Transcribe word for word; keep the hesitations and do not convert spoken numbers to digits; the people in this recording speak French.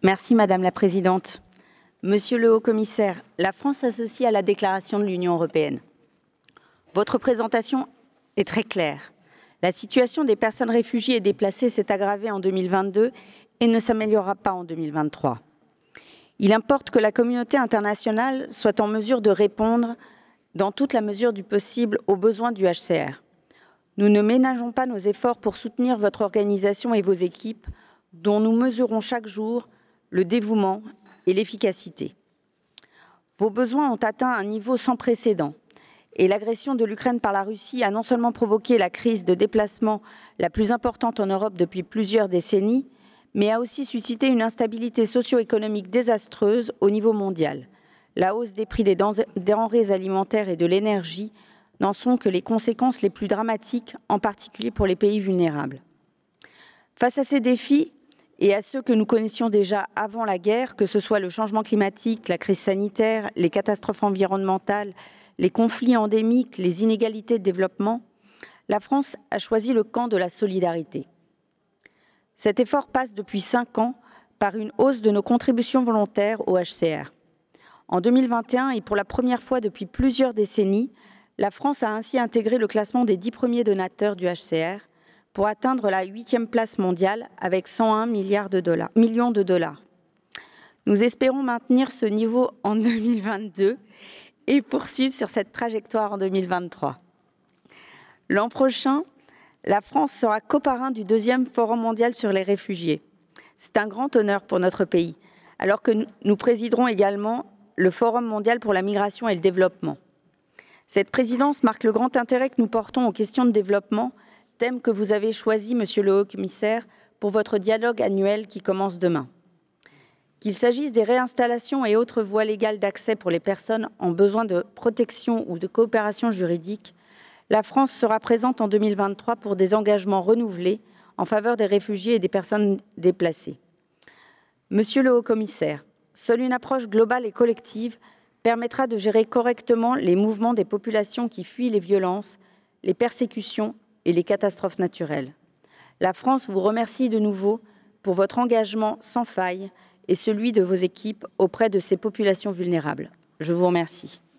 Merci Madame la Présidente. Monsieur le Haut-Commissaire, la France s'associe à la déclaration de l'Union européenne. Votre présentation est très claire. La situation des personnes réfugiées et déplacées s'est aggravée en deux mille vingt-deux et ne s'améliorera pas en deux mille vingt-trois. Il importe que la communauté internationale soit en mesure de répondre, dans toute la mesure du possible, aux besoins du H C R. Nous ne ménageons pas nos efforts pour soutenir votre organisation et vos équipes, dont nous mesurons chaque jour le dévouement et l'efficacité. Vos besoins ont atteint un niveau sans précédent et l'agression de l'Ukraine par la Russie a non seulement provoqué la crise de déplacement la plus importante en Europe depuis plusieurs décennies, mais a aussi suscité une instabilité socio-économique désastreuse au niveau mondial. La hausse des prix des denrées alimentaires et de l'énergie n'en sont que les conséquences les plus dramatiques, en particulier pour les pays vulnérables. Face à ces défis, et à ceux que nous connaissions déjà avant la guerre, que ce soit le changement climatique, la crise sanitaire, les catastrophes environnementales, les conflits endémiques, les inégalités de développement, la France a choisi le camp de la solidarité. Cet effort passe depuis cinq ans par une hausse de nos contributions volontaires au H C R. En deux mille vingt et un, et pour la première fois depuis plusieurs décennies, la France a ainsi intégré le classement des dix premiers donateurs du H C R, pour atteindre la huitième place mondiale avec cent un milliards de dollars, millions de dollars. Nous espérons maintenir ce niveau en deux mille vingt-deux et poursuivre sur cette trajectoire en deux mille vingt-trois. L'an prochain, la France sera coparrain du deuxième Forum mondial sur les réfugiés. C'est un grand honneur pour notre pays, alors que nous présiderons également le Forum mondial pour la migration et le développement. Cette présidence marque le grand intérêt que nous portons aux questions de développement, thème que vous avez choisi, Monsieur le Haut-Commissaire, pour votre dialogue annuel qui commence demain. Qu'il s'agisse des réinstallations et autres voies légales d'accès pour les personnes en besoin de protection ou de coopération juridique, la France sera présente en deux mille vingt-trois pour des engagements renouvelés en faveur des réfugiés et des personnes déplacées. Monsieur le Haut-Commissaire, seule une approche globale et collective permettra de gérer correctement les mouvements des populations qui fuient les violences, les persécutions et les catastrophes naturelles. La France vous remercie de nouveau pour votre engagement sans faille et celui de vos équipes auprès de ces populations vulnérables. Je vous remercie.